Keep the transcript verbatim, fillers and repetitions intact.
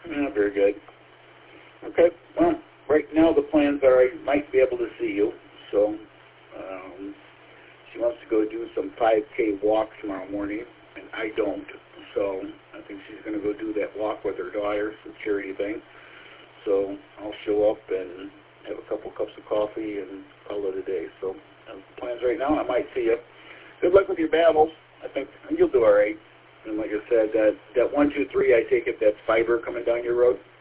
Yeah, very good. Okay, well, right now the plans are I might be able to see you, so um, she wants to go do some five K walk tomorrow morning, and I don't, so I think she's going to go do that walk with her daughter, some charity thing. So I'll show up and have a couple cups of coffee and call it a day. So uh, plans right now, I might see you. Good luck with your battles. I think you'll do all right. And like I said, that, that one, two, three, I take it that's fiber coming down your road.